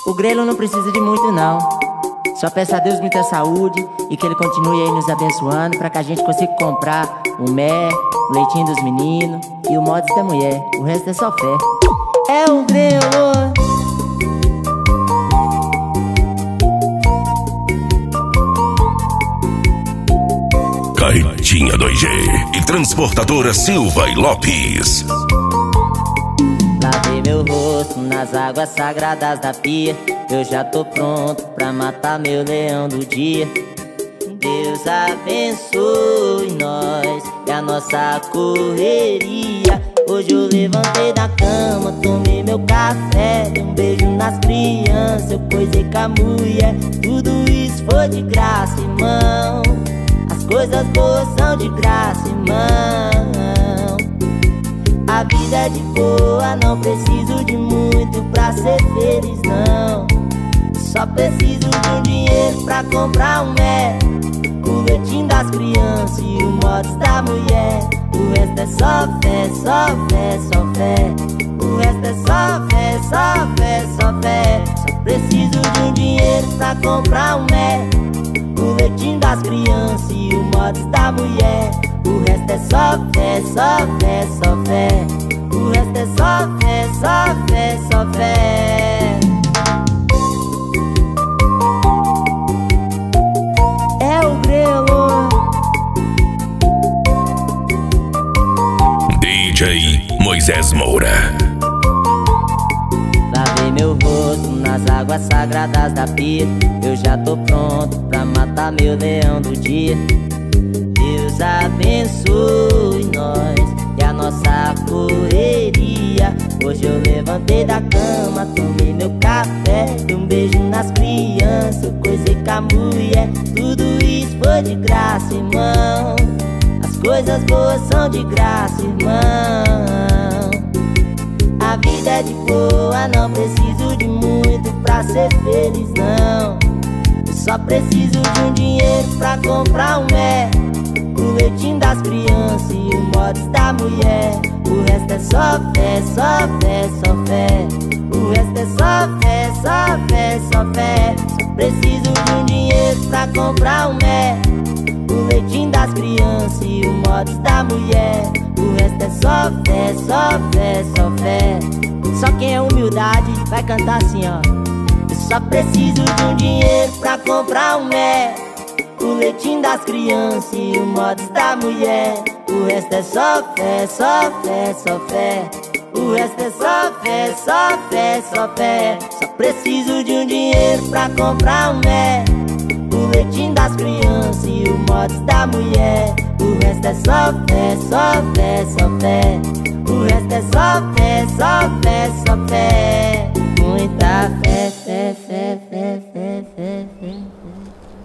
O grelo não precisa de muito não. Só peço a Deus muita saúde e que Ele continue aí nos abençoando pra que a gente consiga comprar o mel, o leitinho dos meninos e o mods da mulher. O resto é só fé. É o grelo. Carretinha 2G e Transportadora Silva e Lopes. Lavei meu rosto nas águas sagradas da pia. Eu já tô pronto pra matar meu leão do dia. Deus abençoe nós e a nossa correria. Hoje eu levantei da cama, tomei meu café, dei um beijo nas crianças, eu coisei com a mulher. Tudo isso foi de graça, irmão. As coisas boas são de graça, irmão. A vida é de boa, não preciso de muito pra ser feliz, não. Só preciso de um dinheiro pra comprar um mel, o leitinho das crianças e o mods da mulher. O resto é só fé, só fé, só fé. O resto é só fé, só fé, só fé. Só preciso de um dinheiro pra comprar um mel, o leitinho das crianças e o mods da mulher. O resto é só fé, só fé, só fé. O resto é só fé, só fé, só fé. É o grelo. DJ Moisés Moura. Lavei meu rosto nas águas sagradas da pia. Eu já tô pronto pra matar meu leão do dia. Deus abençoe nós e a nossa correria. Hoje eu levantei da cama, tomei meu café, dei um beijo nas crianças, eu coisei com a mulher. Tudo isso foi de graça, irmão. As coisas boas são de graça, irmão. A vida é de boa, não preciso de muito pra ser feliz, não. Eu só preciso de um dinheiro pra comprar um mel, o leitinho das crianças e o mods da mulher. O resto é só fé, só fé, só fé. O resto é só fé, só fé, só fé. Só preciso de um dinheiro pra comprar um mel, o leitinho das crianças e o mods da mulher. O resto é só fé, só fé, só fé. Só quem é humildade vai cantar assim, ó. Eu só preciso de um dinheiro pra comprar um mel, o leitinho das crianças e o mods da mulher. O resto é só fé, só fé, só fé. O resto é só fé, só fé, só fé. Só preciso de um dinheiro pra comprar um mel, o leitinho das crianças e o mods da mulher. O resto é só fé, só fé, só fé. O resto é só fé, só fé, só fé.